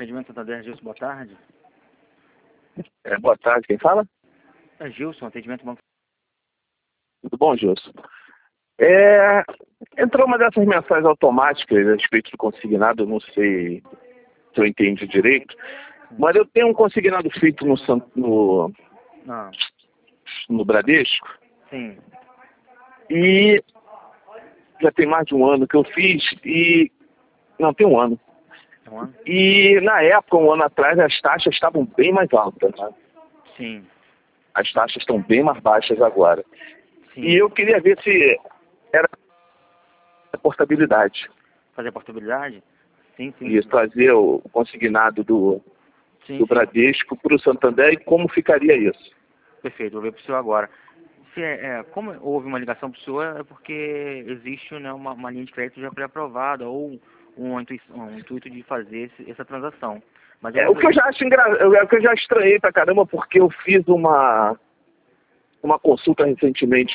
Atendimento Santander, Gilson, boa tarde. Boa tarde, quem fala? É Gilson, atendimento banco. Tudo bom, Gilson? Entrou uma dessas mensagens automáticas a respeito do consignado, eu não sei se eu entendi direito, mas eu tenho um consignado feito no Bradesco, Sim. e já tem mais de um ano que eu fiz, não, tem um ano. É um ano? E na época, um ano atrás, as taxas estavam bem mais altas, né? Sim. As taxas estão bem mais baixas agora. Sim. E eu queria ver se era a portabilidade. Fazer a portabilidade? Sim, sim. E trazer o consignado do Sim. Bradesco para o Santander e como ficaria isso. Perfeito, vou ver para o senhor agora. Como houve uma ligação para o senhor, é porque existe, né, uma linha de crédito já pré-aprovada ou um intuito de fazer essa transação. Mas O que eu já acho o que eu já estranhei pra caramba, porque eu fiz uma consulta recentemente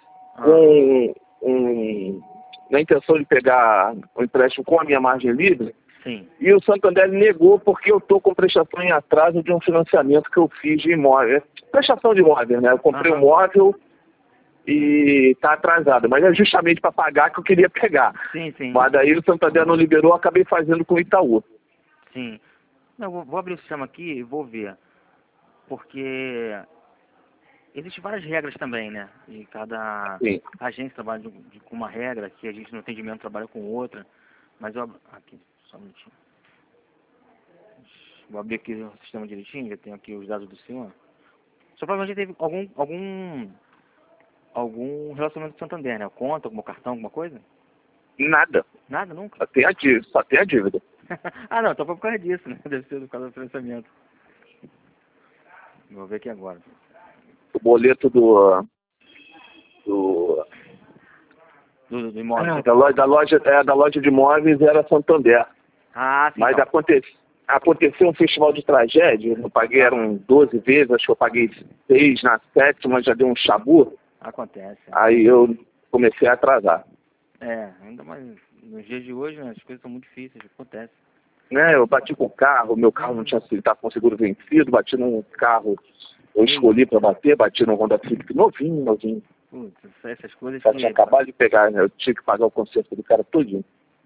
na intenção de pegar o empréstimo com a minha margem livre. Sim. E o Santander negou porque eu estou com prestação em atraso de um financiamento que eu fiz de imóvel. Prestação de imóvel, né? Eu comprei um móvel e está atrasado, mas é justamente para pagar que eu queria pegar. Sim, sim. Mas daí o Santander não liberou, eu acabei fazendo com o Itaú. Sim. Não, vou abrir o sistema aqui e vou ver. Porque existem várias regras também, né? E cada Sim. agência trabalha com uma regra, que a gente no atendimento trabalha com outra. Mas eu aqui, só um minutinho. Vou abrir aqui o sistema direitinho, já tenho aqui os dados do senhor. Só provavelmente teve algum relacionamento com o Santander, né? Conta, algum cartão, alguma coisa? Nada. Nada, nunca? Só tem a dívida. Ah, não, então foi por causa disso, né? Deve ser por causa do financiamento. Vou ver aqui agora. O boleto do imóvel. da loja de imóveis era Santander. Ah, sim. Mas Então. aconteceu um festival de tragédia, eu paguei, eram 12 vezes, acho que eu paguei 6 na 7ª, já deu um chabu. Acontece. Aí eu comecei a atrasar. Ainda mais nos dias de hoje, né, as coisas são muito difíceis, acontece. Eu bati com o carro, meu carro não tinha estava com o seguro vencido, bati num carro, eu escolhi para bater, bati no Honda Civic novinho. Putz, essas coisas Já que... tinha acabado de pegar, né? Eu tinha que pagar o conserto do cara todinho.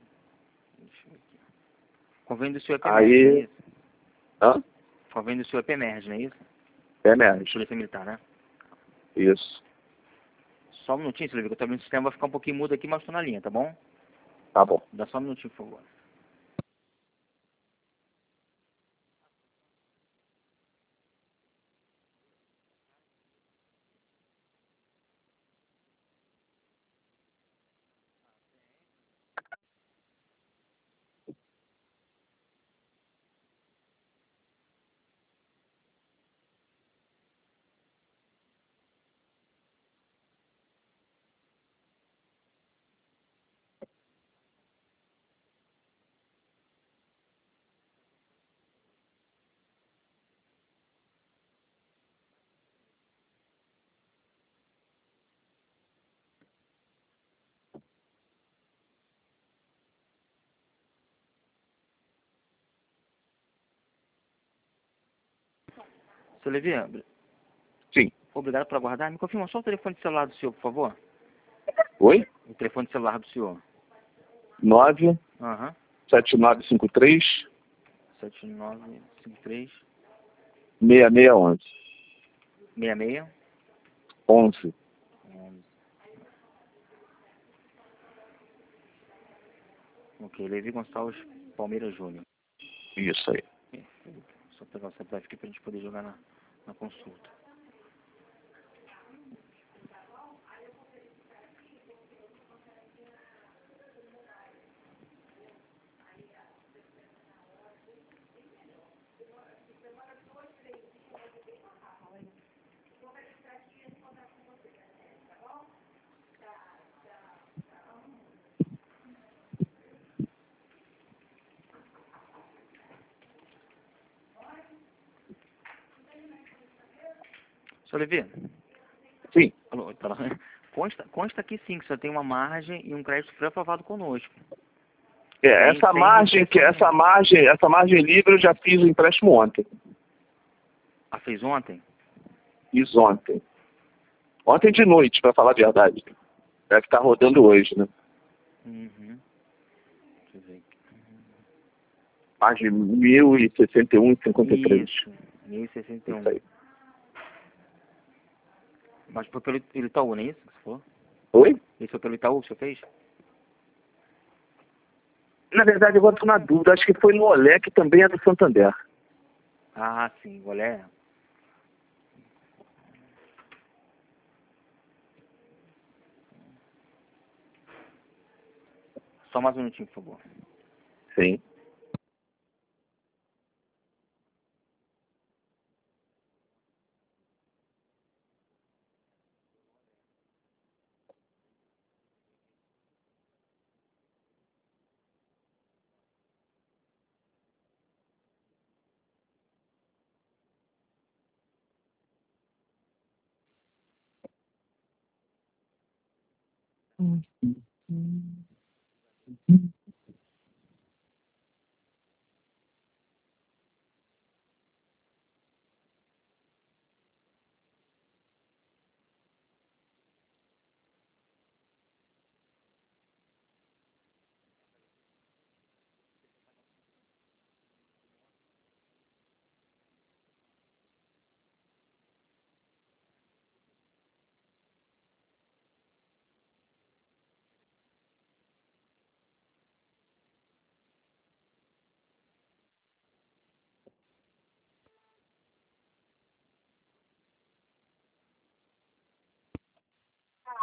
Convém do seu EPMERG, Aí... não é isso? Hã? Convém do seu EPMERG, não é isso? EPMERG. Polícia Militar, né? Isso. Só um minutinho, Silvio, que eu também o sistema vai ficar um pouquinho mudo aqui, mas estou na linha, tá bom? Tá bom. Dá só um minutinho, por favor. Seu Levi, Sim. obrigado por aguardar. Me confirma só o telefone celular do senhor, por favor. Oi? O telefone celular do senhor. 9 7953 7953 6611. 66 11. 11. Ok, Levi Gonçalves Palmeira Júnior. Isso aí. Perfeito. Só pegar o CPF aqui pra gente poder jogar na consulta. Seu Levi? Sim. Alô, tá lá. Consta aqui sim que você tem uma margem e um crédito pré-aprovado conosco. Essa margem livre eu já fiz o empréstimo ontem. Ah, fez ontem? Fiz ontem. Ontem de noite, para falar a verdade. É que tá rodando hoje, né? Uhum. Deixa eu ver aqui. Margem 1.061,53. Isso, Isso 1061. aí. Mas foi pelo Itaú, não é isso que você falou? Oi? Isso foi pelo Itaú que você fez? Na verdade, agora estou na dúvida. Acho que foi no Olé, que também é do Santander. Ah, sim, olha. Só mais um minutinho, por favor. Sim.